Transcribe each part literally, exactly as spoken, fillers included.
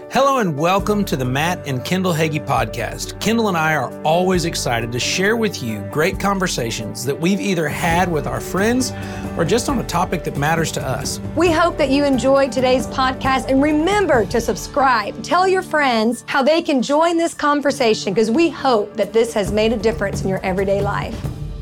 Hello and welcome to the Matt and Kendall Hagee podcast. Kendall and I are always excited to share with you great conversations that we've either had with our friends or just on a topic that matters to us. We hope that you enjoyed today's podcast, and remember to subscribe. Tell your friends how they can join this conversation, because we hope that this has made a difference in your everyday life.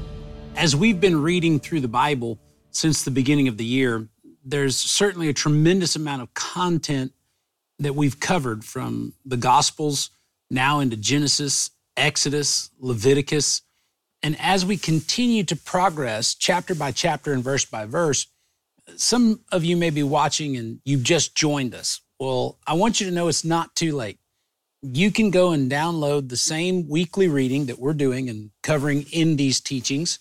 As we've been reading through the Bible since the beginning of the year, there's certainly a tremendous amount of content that we've covered, from the Gospels now into Genesis, Exodus, Leviticus. And as we continue to progress chapter by chapter and verse by verse, some of you may be watching and you've just joined us. Well, I want you to know it's not too late. You can go and download the same weekly reading that we're doing and covering in these teachings.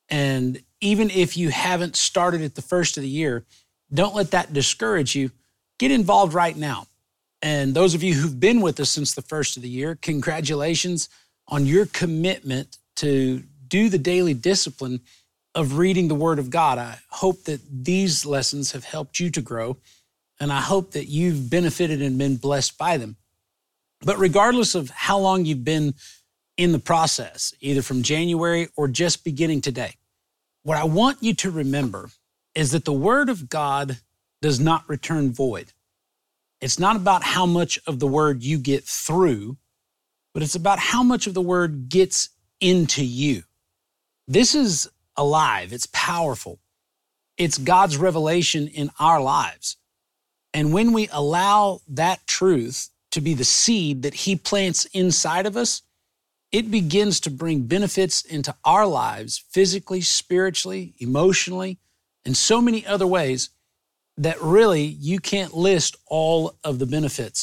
And even if you haven't started at the first of the year, don't let that discourage you. Get involved right now. And those of you who've been with us since the first of the year, congratulations on your commitment to do the daily discipline of reading the Word of God. I hope that these lessons have helped you to grow, and I hope that you've benefited and been blessed by them. But regardless of how long you've been in the process, either from January or just beginning today, what I want you to remember is that the Word of God does not return void. It's not about how much of the Word you get through, but it's about how much of the Word gets into you. This is alive. It's powerful. It's God's revelation in our lives. And when we allow that truth to be the seed that He plants inside of us, it begins to bring benefits into our lives, physically, spiritually, emotionally, and so many other ways that really you can't list all of the benefits.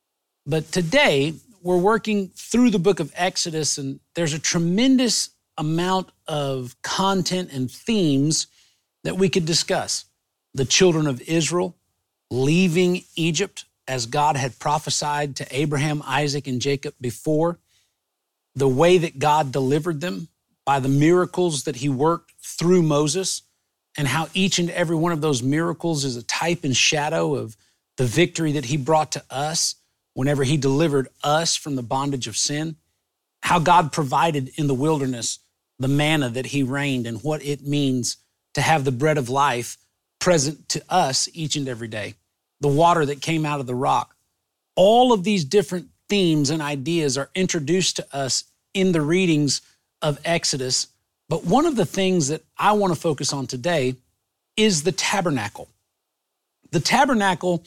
But today, we're working through the book of Exodus, and there's a tremendous amount of content and themes that we could discuss. The children of Israel leaving Egypt as God had prophesied to Abraham, Isaac, and Jacob before. The way that God delivered them by the miracles that He worked through Moses, and how each and every one of those miracles is a type and shadow of the victory that He brought to us whenever He delivered us from the bondage of sin. How God provided in the wilderness the manna that He rained, and what it means to have the bread of life present to us each and every day. The water that came out of the rock. All of these different themes and ideas are introduced to us in the readings of Exodus. But one of the things that I want to focus on today is the tabernacle. The tabernacle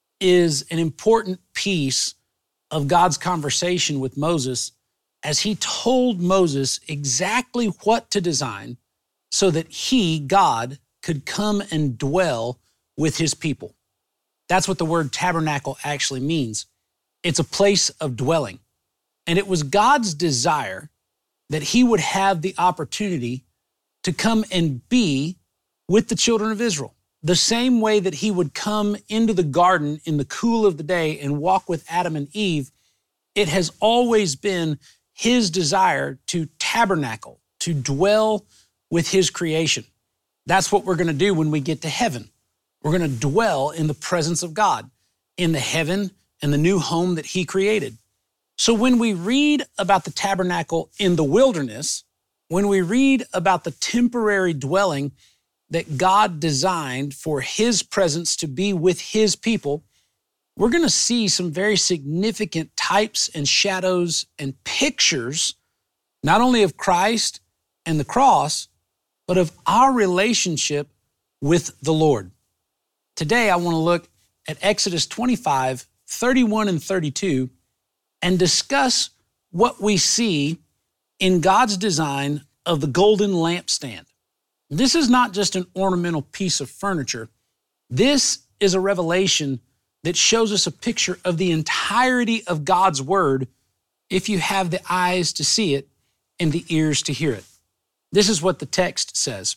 is an important piece of God's conversation with Moses as He told Moses exactly what to design so that He, God, could come and dwell with His people. That's what the word tabernacle actually means. It's a place of dwelling. And it was God's desire that He would have the opportunity to come and be with the children of Israel. The same way that He would come into the garden in the cool of the day and walk with Adam and Eve, it has always been His desire to tabernacle, to dwell with His creation. That's what we're going to do when we get to heaven. We're going to dwell in the presence of God, in the heaven and the new home that He created. So when we read about the tabernacle in the wilderness, when we read about the temporary dwelling that God designed for His presence to be with His people, we're going to see some very significant types and shadows and pictures, not only of Christ and the cross, but of our relationship with the Lord. Today, I want to look at Exodus twenty-five, thirty-one and thirty-two, and discuss what we see in God's design of the golden lampstand. This is not just an ornamental piece of furniture. This is a revelation that shows us a picture of the entirety of God's Word if you have the eyes to see it and the ears to hear it. This is what the text says.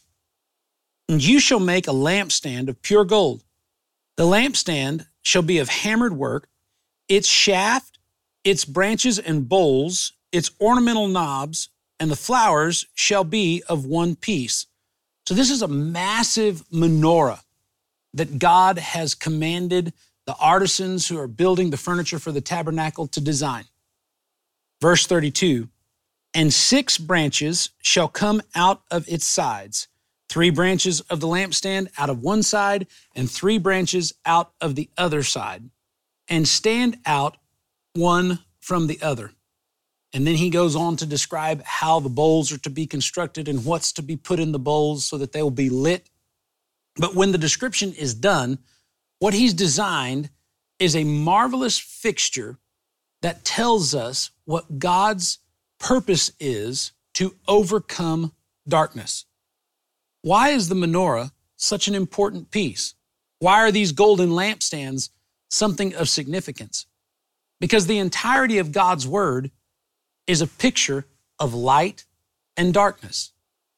And you shall make a lampstand of pure gold. The lampstand shall be of hammered work, its shaft, its branches and bowls, its ornamental knobs, and the flowers shall be of one piece. So this is a massive menorah that God has commanded the the artisans who are building the furniture for the tabernacle to design. Verse thirty-two, and six branches shall come out of its sides, three branches of the lampstand out of one side, and three branches out of the other side, and stand out one from the other. And then he goes on to describe how the bowls are to be constructed and what's to be put in the bowls so that they will be lit. But when the description is done, what he's designed is a marvelous fixture that tells us what God's purpose is to overcome darkness. Why is the menorah such an important piece? Why are these golden lampstands something of significance? Because the entirety of God's word is a picture of light and darkness.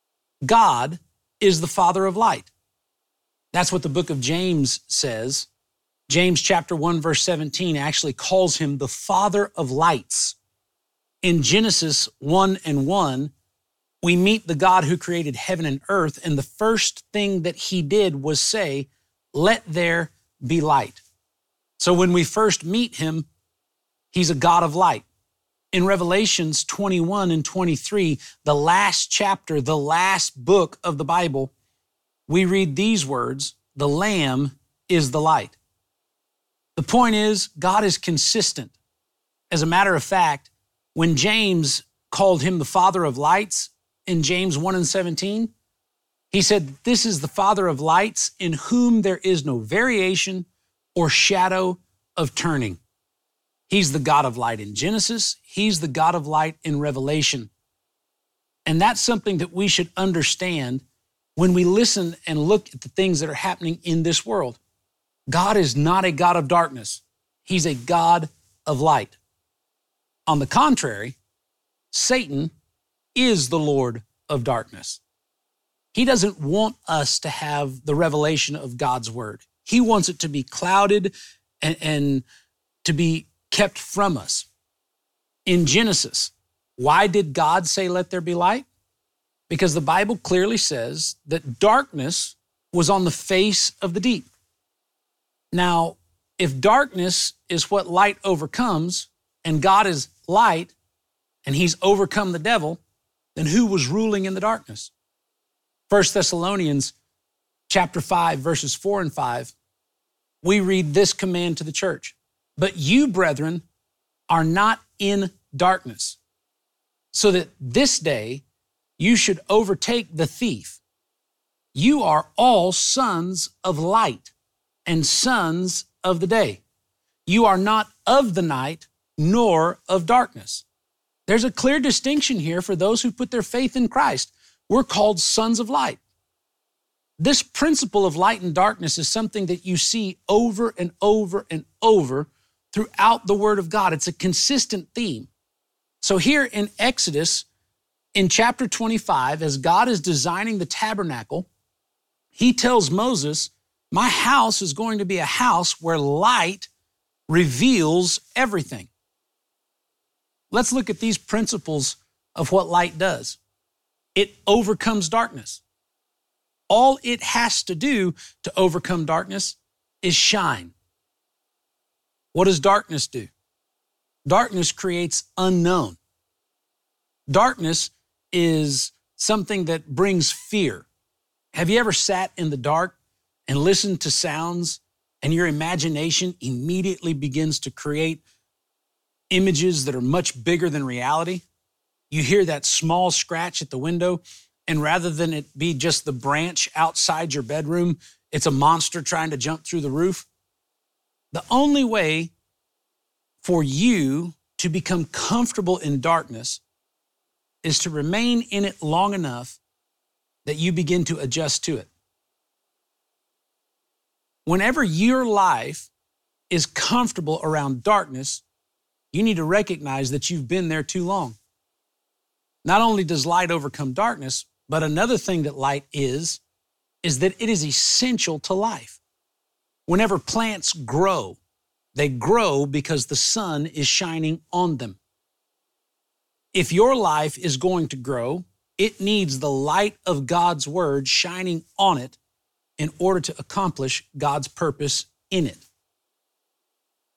God is the Father of light. That's what the book of James says. James chapter one, verse seventeen actually calls him the Father of lights. In Genesis one and one, we meet the God who created heaven and earth, and the first thing that he did was say, "Let there be light." So when we first meet him, he's a God of light. In Revelations twenty-one and twenty-three, the last chapter, the last book of the Bible, we read these words, "The Lamb is the light." The point is, God is consistent. As a matter of fact, when James called him the Father of lights in James one and seventeen, he said, "This is the Father of lights in whom there is no variation or shadow of turning." He's the God of light in Genesis. He's the God of light in Revelation. And that's something that we should understand when we listen and look at the things that are happening in this world. God is not a God of darkness. He's a God of light. On the contrary, Satan is the Lord of darkness. He doesn't want us to have the revelation of God's word. He wants it to be clouded and, and to be kept from us. In Genesis, why did God say, "Let there be light"? Because the Bible clearly says that darkness was on the face of the deep. Now, if darkness is what light overcomes, and God is light, and he's overcome the devil, then who was ruling in the darkness? First Thessalonians chapter five, verses four and five, we read this command to the church. "But you, brethren, are not in darkness, so that this day you should overtake the thief. You are all sons of light and sons of the day. You are not of the night nor of darkness." There's a clear distinction here for those who put their faith in Christ. We're called sons of light. This principle of light and darkness is something that you see over and over and over throughout the Word of God. It's a consistent theme. So here in Exodus, in chapter twenty-five, as God is designing the tabernacle, he tells Moses, "My house is going to be a house where light reveals everything." Let's look at these principles of what light does. It overcomes darkness. All it has to do to overcome darkness is shine. What does darkness do? Darkness creates unknown. Darkness is something that brings fear. Have you ever sat in the dark and listened to sounds and your imagination immediately begins to create images that are much bigger than reality? You hear that small scratch at the window, and rather than it be just the branch outside your bedroom, it's a monster trying to jump through the roof. The only way for you to become comfortable in darkness is to remain in it long enough that you begin to adjust to it. Whenever your life is comfortable around darkness, you need to recognize that you've been there too long. Not only does light overcome darkness, but another thing that light is, is that it is essential to life. Whenever plants grow, they grow because the sun is shining on them. If your life is going to grow, it needs the light of God's word shining on it in order to accomplish God's purpose in it.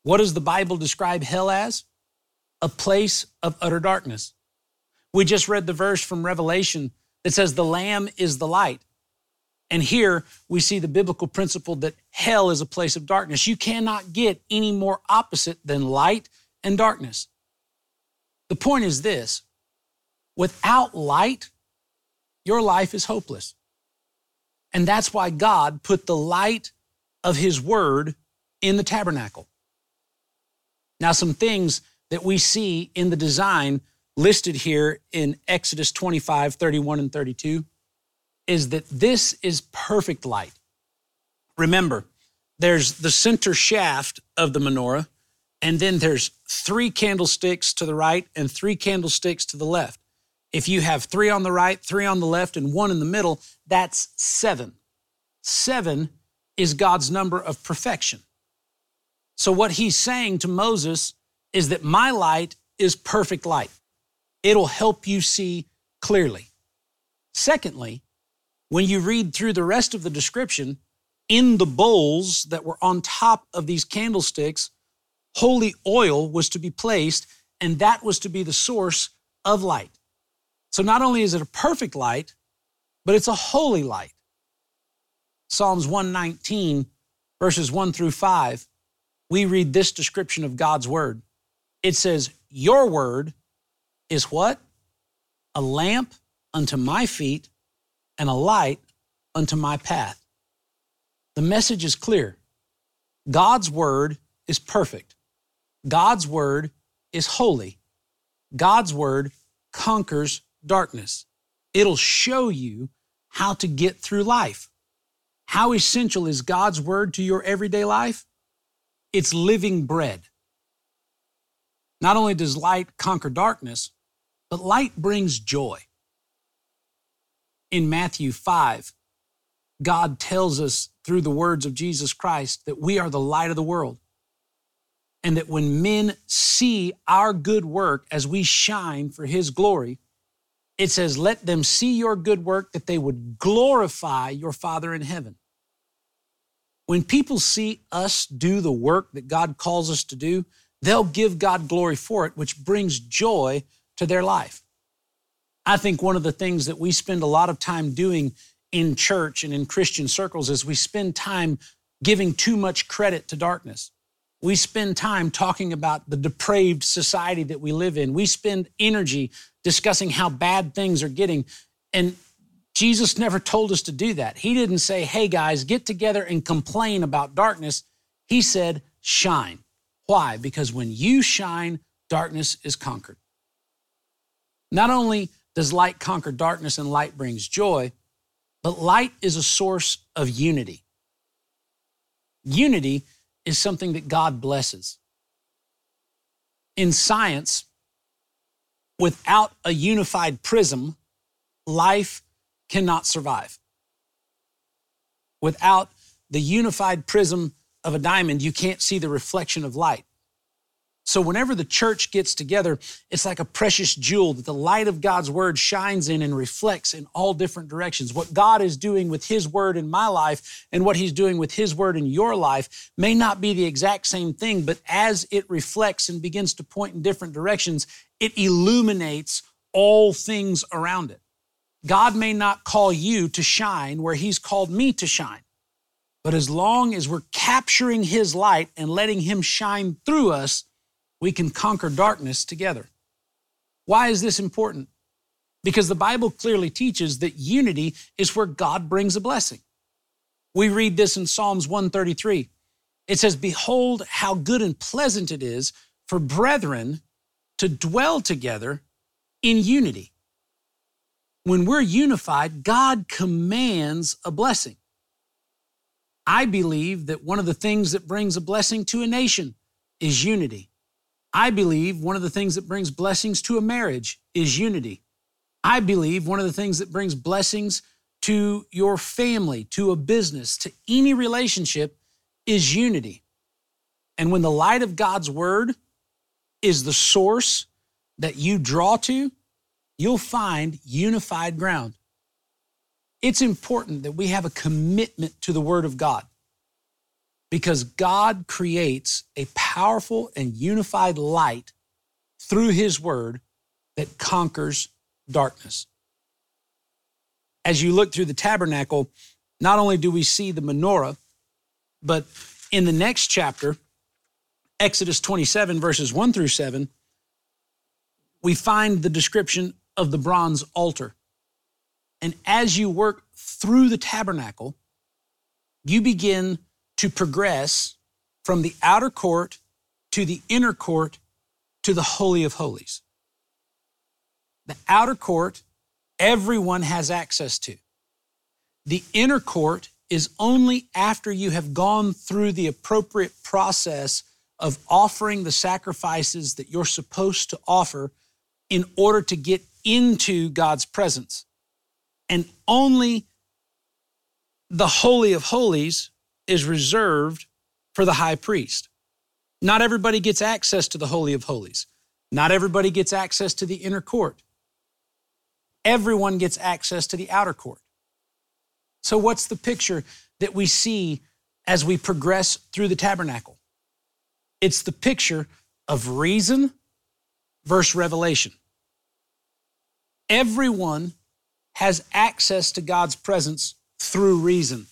What does the Bible describe hell as? A place of utter darkness. We just read the verse from Revelation that says the Lamb is the light. And here we see the biblical principle that hell is a place of darkness. You cannot get any more opposite than light and darkness. The point is this: without light, your life is hopeless. And that's why God put the light of His Word in the tabernacle. Now, some things that we see in the design listed here in Exodus twenty-five, thirty-one, and thirty-two is that this is perfect light. Remember, there's the center shaft of the menorah, and then there's three candlesticks to the right and three candlesticks to the left. If you have three on the right, three on the left, and one in the middle, that's seven. Seven is God's number of perfection. So what He's saying to Moses is that my light is perfect light. It'll help you see clearly. Secondly, when you read through the rest of the description, in the bowls that were on top of these candlesticks, holy oil was to be placed, and that was to be the source of light. So not only is it a perfect light, but it's a holy light. Psalms one nineteen, verses one through five, we read this description of God's word. It says, your word is what? A lamp unto my feet and a light unto my path. The message is clear. God's word is perfect. God's word is holy. God's word conquers darkness. It'll show you how to get through life. How essential is God's word to your everyday life? It's living bread. Not only does light conquer darkness, but light brings joy. In Matthew five, God tells us through the words of Jesus Christ that we are the light of the world, and that when men see our good work as we shine for His glory, it says, let them see your good work that they would glorify your Father in heaven. When people see us do the work that God calls us to do, they'll give God glory for it, which brings joy to their life. I think one of the things that we spend a lot of time doing in church and in Christian circles is we spend time giving too much credit to darkness. We spend time talking about the depraved society that we live in. We spend energy discussing how bad things are getting. And Jesus never told us to do that. He didn't say, hey guys, get together and complain about darkness. He said, shine. Why? Because when you shine, darkness is conquered. Not only does light conquer darkness and light brings joy, but light is a source of unity. Unity is something that God blesses. In science, without a unified prism, life cannot survive. Without the unified prism of a diamond, you can't see the reflection of light. So whenever the church gets together, it's like a precious jewel that the light of God's word shines in and reflects in all different directions. What God is doing with His word in my life and what He's doing with His word in your life may not be the exact same thing, but as it reflects and begins to point in different directions, it illuminates all things around it. God may not call you to shine where He's called me to shine, but as long as we're capturing His light and letting Him shine through us, we can conquer darkness together. Why is this important? Because the Bible clearly teaches that unity is where God brings a blessing. We read this in Psalms one thirty-three. It says, behold, how good and pleasant it is for brethren to dwell together in unity. When we're unified, God commands a blessing. I believe that one of the things that brings a blessing to a nation is unity. I believe one of the things that brings blessings to a marriage is unity. I believe one of the things that brings blessings to your family, to a business, to any relationship is unity. And when the light of God's word is the source that you draw to, you'll find unified ground. It's important that we have a commitment to the word of God. because God creates a powerful and unified light through his word that conquers darkness. As you look through the tabernacle, not only do we see the menorah, but in the next chapter, Exodus twenty-seven, verses one through seven, we find the description of the bronze altar. And as you work through the tabernacle, you begin to progress from the outer court to the inner court to the Holy of Holies. The outer court, everyone has access to. The inner court is only after you have gone through the appropriate process of offering the sacrifices that you're supposed to offer in order to get into God's presence. And only the Holy of Holies is reserved for the high priest. Not everybody gets access to the Holy of Holies. Not everybody gets access to the inner court. Everyone gets access to the outer court. So what's the picture that we see as we progress through the tabernacle? It's the picture of reason versus revelation. Everyone has access to God's presence through reason.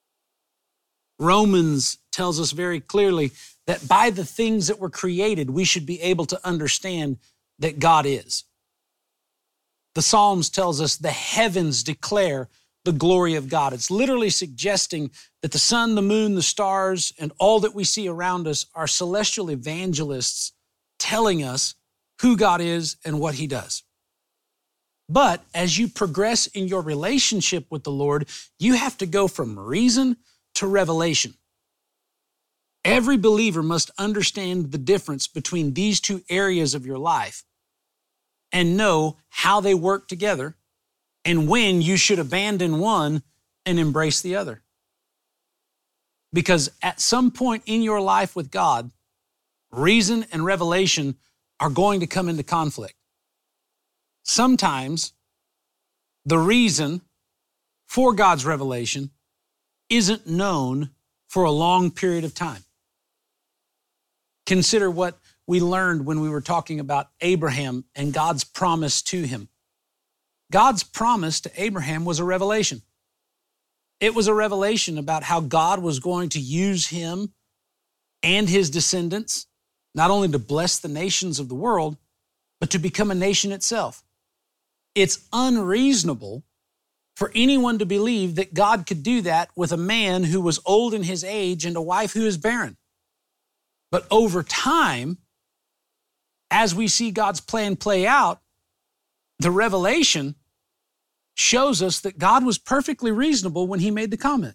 Romans tells us very clearly that by the things that were created, we should be able to understand that God is. The Psalms tells us the heavens declare the glory of God. It's literally suggesting that the sun, the moon, the stars, and all that we see around us are celestial evangelists telling us who God is and what he does. But as you progress in your relationship with the Lord, you have to go from reason to revelation. Every believer must understand the difference between these two areas of your life and know how they work together and when you should abandon one and embrace the other. Because at some point in your life with God, reason and revelation are going to come into conflict. Sometimes the reason for God's revelation isn't known for a long period of time. Consider what we learned when we were talking about Abraham and God's promise to him. God's promise to Abraham was a revelation. It was a revelation about how God was going to use him and his descendants, not only to bless the nations of the world, but to become a nation itself. It's unreasonable for anyone to believe that God could do that with a man who was old in his age and a wife who is barren. But over time, as we see God's plan play out, the revelation shows us that God was perfectly reasonable when he made the comment.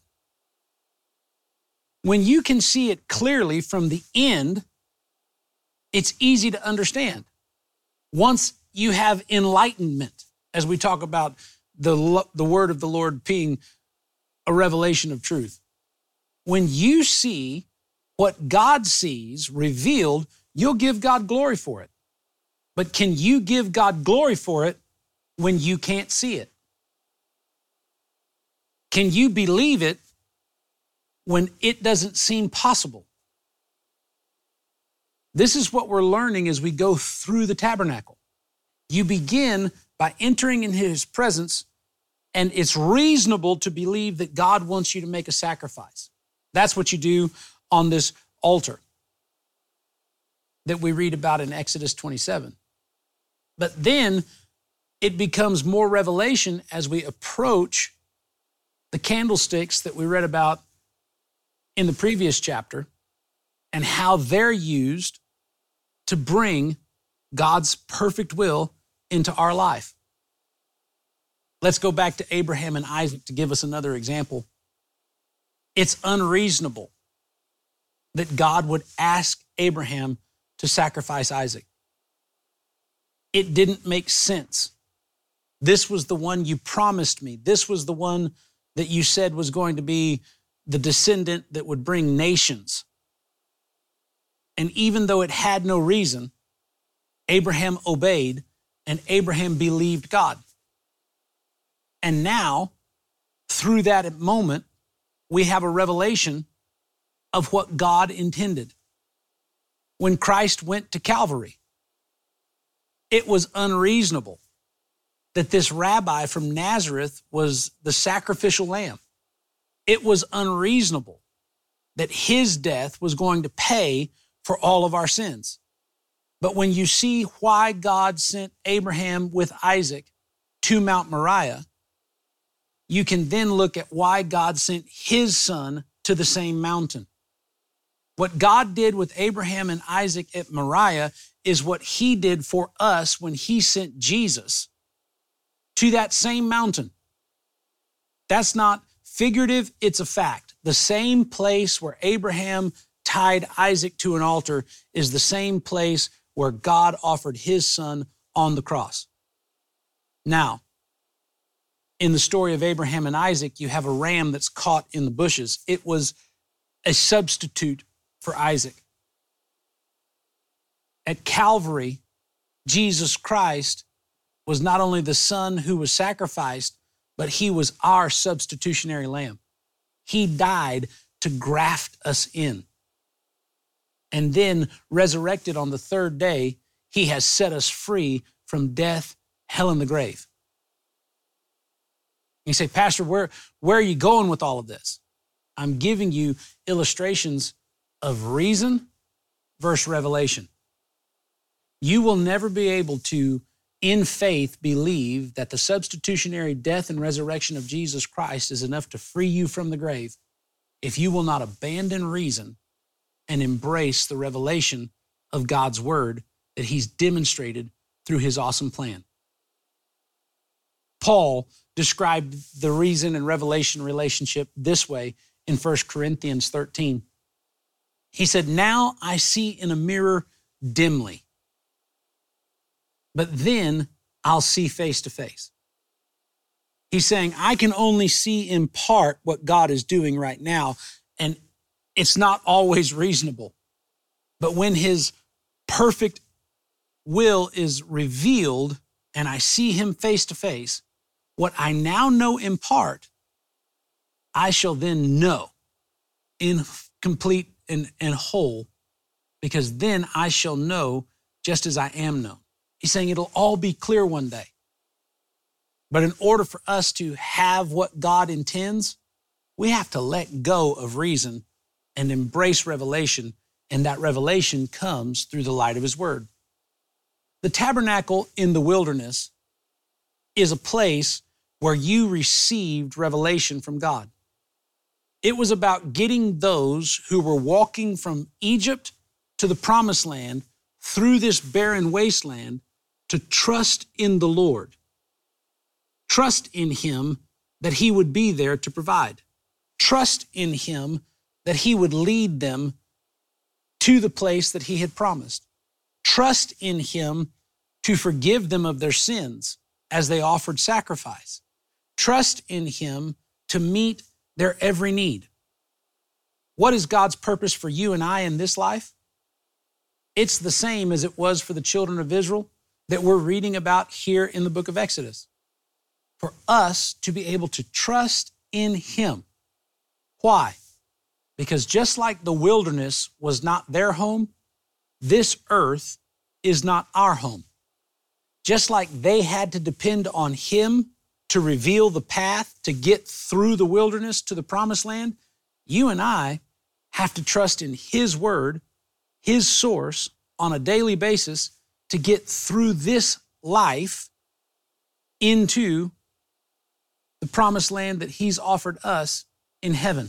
When you can see it clearly from the end, it's easy to understand. Once you have enlightenment, as we talk about the, the word of the Lord being a revelation of truth. When you see what God sees revealed, you'll give God glory for it. But can you give God glory for it when you can't see it? Can you believe it when it doesn't seem possible? This is what we're learning as we go through the tabernacle. You begin by entering in his presence, and it's reasonable to believe that God wants you to make a sacrifice. That's what you do on this altar that we read about in Exodus twenty-seven. But then it becomes more revelation as we approach the candlesticks that we read about in the previous chapter and how they're used to bring God's perfect will into our life. Let's go back to Abraham and Isaac to give us another example. It's unreasonable that God would ask Abraham to sacrifice Isaac. It didn't make sense. This was the one you promised me. This was the one that you said was going to be the descendant that would bring nations. And even though it had no reason, Abraham obeyed and Abraham believed God. And now, through that moment, we have a revelation of what God intended. When Christ went to Calvary, it was unreasonable that this rabbi from Nazareth was the sacrificial lamb. It was unreasonable that his death was going to pay for all of our sins. But when you see why God sent Abraham with Isaac to Mount Moriah, you can then look at why God sent his son to the same mountain. What God did with Abraham and Isaac at Moriah is what he did for us when he sent Jesus to that same mountain. That's not figurative, it's a fact. The same place where Abraham tied Isaac to an altar is the same place where God offered his son on the cross. Now, in the story of Abraham and Isaac, you have a ram that's caught in the bushes. It was a substitute for Isaac. At Calvary, Jesus Christ was not only the son who was sacrificed, but he was our substitutionary lamb. He died to graft us in. And then resurrected on the third day, he has set us free from death, hell, and the grave. You say, Pastor, where, where are you going with all of this? I'm giving you illustrations of reason versus revelation. You will never be able to, in faith, believe that the substitutionary death and resurrection of Jesus Christ is enough to free you from the grave if you will not abandon reason and embrace the revelation of God's word that he's demonstrated through his awesome plan. Paul described the reason and revelation relationship this way in First Corinthians thirteen. He said, now I see in a mirror dimly, but then I'll see face to face. He's saying, I can only see in part what God is doing right now, and it's not always reasonable. But when his perfect will is revealed and I see him face to face, what I now know in part, I shall then know in complete and, and whole, because then I shall know just as I am known. He's saying it'll all be clear one day. But in order for us to have what God intends, we have to let go of reason and embrace revelation, and that revelation comes through the light of his word. The tabernacle in the wilderness is a place where you received revelation from God. It was about getting those who were walking from Egypt to the promised land through this barren wasteland to trust in the Lord. Trust in him that he would be there to provide. Trust in him that he would lead them to the place that he had promised. Trust in him to forgive them of their sins as they offered sacrifice. Trust in him to meet their every need. What is God's purpose for you and I in this life? It's the same as it was for the children of Israel that we're reading about here in the book of Exodus. For us to be able to trust in him. Why? Because just like the wilderness was not their home, this earth is not our home. Just like they had to depend on him to reveal the path to get through the wilderness to the promised land, you and I have to trust in his word, his source, on a daily basis to get through this life into the promised land that he's offered us in heaven.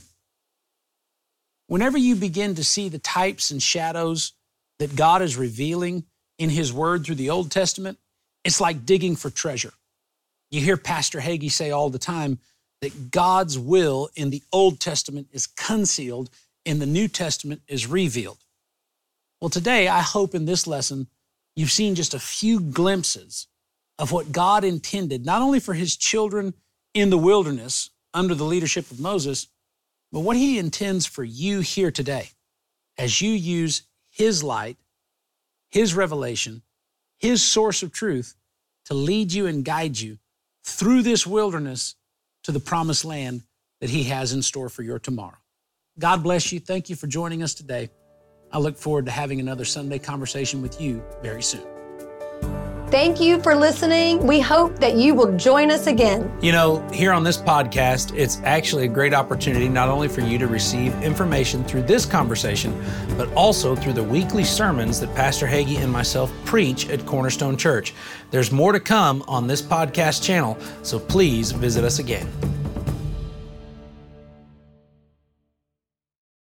Whenever you begin to see the types and shadows that God is revealing in his word through the Old Testament, it's like digging for treasure. You hear Pastor Hagee say all the time that God's will in the Old Testament is concealed, in the New Testament is revealed. Well, today, I hope in this lesson, you've seen just a few glimpses of what God intended, not only for his children in the wilderness under the leadership of Moses, but what he intends for you here today as you use his light, his revelation, his source of truth to lead you and guide you through this wilderness to the promised land that he has in store for your tomorrow. God bless you. Thank you for joining us today. I look forward to having another Sunday conversation with you very soon. Thank you for listening. We hope that you will join us again. You know, here on this podcast, it's actually a great opportunity not only for you to receive information through this conversation, but also through the weekly sermons that Pastor Hagee and myself preach at Cornerstone Church. There's more to come on this podcast channel, so please visit us again.